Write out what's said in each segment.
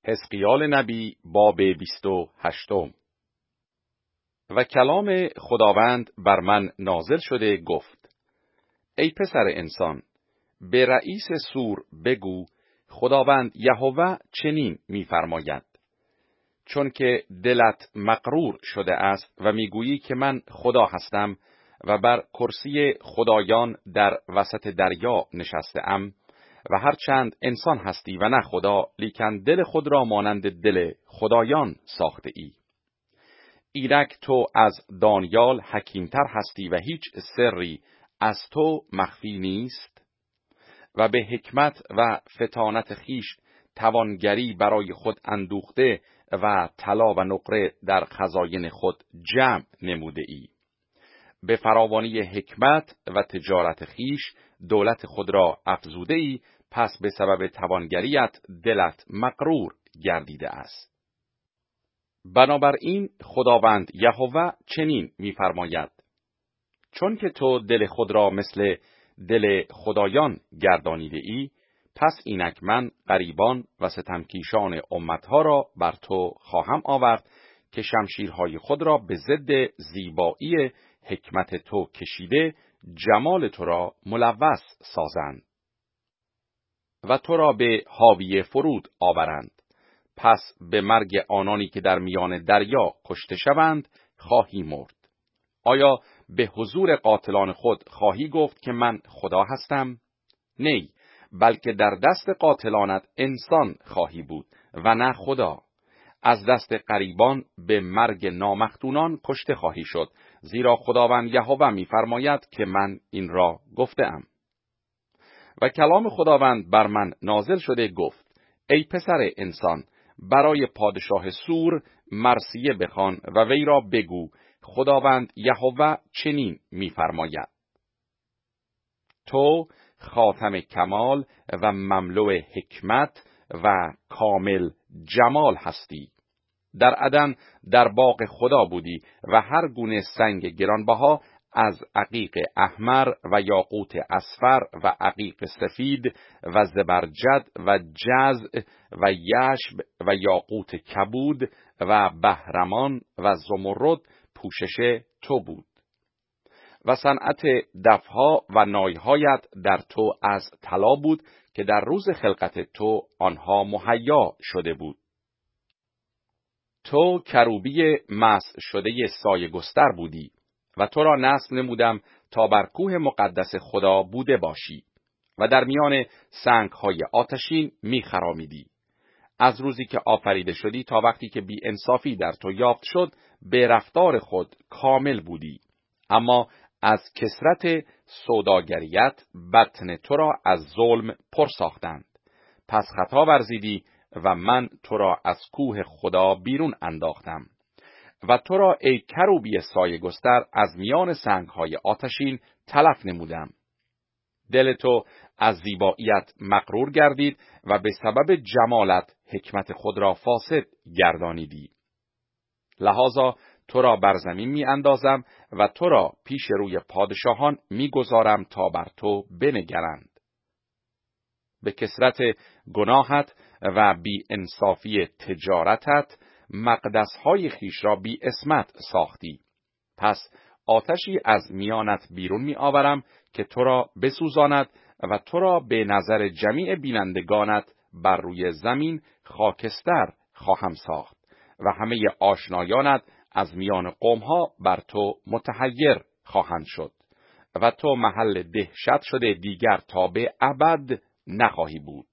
حزقیال نبی باب 28. و کلام خداوند بر من نازل شده گفت: ای پسر انسان، به رئیس سور بگو خداوند یهوه چنین می‌فرماید: چون که دلت مغرور شده است و میگویی که من خدا هستم و بر کرسی خدایان در وسط دریا نشسته‌ام و هرچند انسان هستی و نه خدا، لیکن دل خود را مانند دل خدایان ساخته ای. اینک تو از دانیال حکیمتر هستی و هیچ سری از تو مخفی نیست و به حکمت و فطانت خیش توانگری برای خود اندوخته و طلا و نقره در خزاین خود جمع نموده ای. به فراوانی حکمت و تجارت خیش دولت خود را افزوده ای، پس به سبب توانگریت دلت مغرور گردیده است. بنابراین خداوند یهوه چنین می‌فرماید: چون که تو دل خود را مثل دل خدایان گردانیده ای، پس اینک من غریبان و ستمکیشان امتها را بر تو خواهم آورد که شمشیرهای خود را به ضد زیبایی حکمت تو کشیده جمال تو را ملوث سازند و تو را به حاویه فرود آورند. پس به مرگ آنانی که در میان دریا کشته شوند خواهی مرد. آیا به حضور قاتلان خود خواهی گفت که من خدا هستم؟ نی، بلکه در دست قاتلانت انسان خواهی بود و نه خدا. از دست غریبان به مرگ نامختونان کشته خواهی شد، زیرا خداوند یهوه می‌فرماید که من این را گفته‌ام. و کلام خداوند بر من نازل شده گفت: ای پسر انسان، برای پادشاه سور مرثیه بخوان و وی را بگو خداوند یهوه چنین می‌فرماید: تو خاتم کمال و مملو حکمت و کامل جمال هستی. در عدن در باغ خدا بودی و هر گونه سنگ گرانبها از عقیق احمر و یاقوت اصفر و عقیق سفید و زبرجد و جزع و یشب و یاقوت کبود و بهرمان و زمرد پوشش تو بود. و صنعت دفها و نایهایت در تو از طلا بود که در روز خلقت تو آنها مهیا شده بود. تو کروبی مسح شده سایه گستر بودی و تو را نصب نمودم تا بر کوه مقدس خدا بوده باشی و در میان سنگ‌های آتشین می‌خرامیدی. از روزی که آفریده شدی تا وقتی که بی انصافی در تو یافت شد، به رفتار خود کامل بودی. اما از کثرت سوداگریت بطن تو را از ظلم پر ساختند. پس خطا ورزیدی و من تو را از کوه خدا بیرون انداختم و تو را ای کروبی سایه گستر از میان سنگ‌های آتشین تلف نمودم. دل تو از زیباییت مغرور گردید و به سبب جمالت حکمت خود را فاسد گردانیدی. لذا تو را بر زمین می اندازم و تو را پیش روی پادشاهان می گذارم تا بر تو بنگرند. به کثرت گناهت و بی انصافی تجارتت مقدسهای خیش را بی اسمت ساختی. پس آتشی از میانت بیرون می آورم که تو را بسوزاند و تو را به نظر جمیع بینندگانت بر روی زمین خاکستر خواهم ساخت و همه آشنایانت از میان قومها بر تو متحیر خواهند شد و تو محل دهشت شده دیگر تا به ابد نخواهی بود.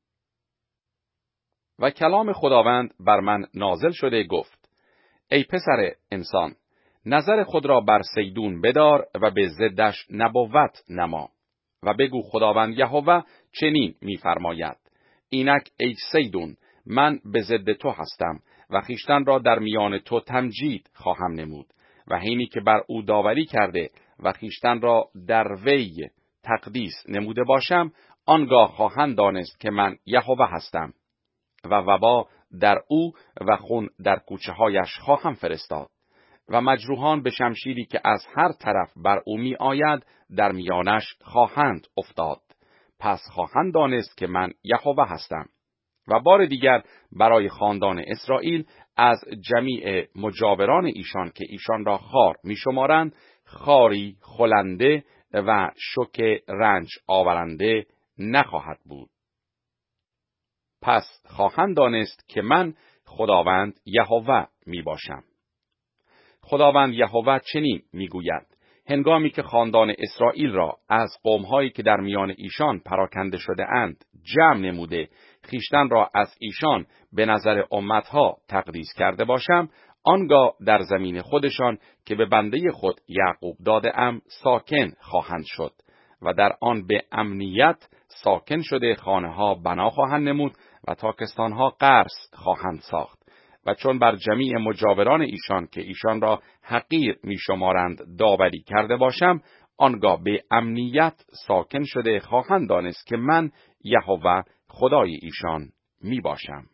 و کلام خداوند بر من نازل شده گفت: ای پسر انسان، نظر خود را بر سیدون بدار و به ضدش نبوت نما و بگو خداوند یهوه چنین می‌فرماید: اینک ای سیدون، من به ضد تو هستم و خیشتن را در میان تو تمجید خواهم نمود و حینی که بر او داوری کرده و خیشتن را در وی تقدیس نموده باشم، آنگاه خواهند دانست که من یهوه هستم و وبا در او و خون در کوچه هایش خواهم فرستاد و مجروحان به شمشیری که از هر طرف بر او می آید در میانش خواهند افتاد. پس خواهند دانست که من یهوه هستم. و بار دیگر برای خاندان اسرائیل از جمیع مجاوران ایشان که ایشان را خار می‌شمارند، خاری خلنده و شوک رنج آورنده نخواهد بود. پس خواهند دانست که من خداوند یهوه می باشم. خداوند یهوه چنین می گوید: هنگامی که خاندان اسرائیل را از قوم‌هایی که در میان ایشان پراکنده شده اند جمع نموده، خیشتن را از ایشان به نظر امتها تقدیس کرده باشم، آنگاه در زمین خودشان که به بنده خود یعقوب داده ام ساکن خواهند شد و در آن به امنیت ساکن شده خانه‌ها بنا خواهند نمود و تاکستان‌ها قرس خواهند ساخت. و چون بر جمیع مجاوران ایشان که ایشان را حقیر می‌شمارند داوری کرده باشم، آنگاه به امنیت ساکن شده خواهند دانست که من یهوه خدای ایشان می باشم.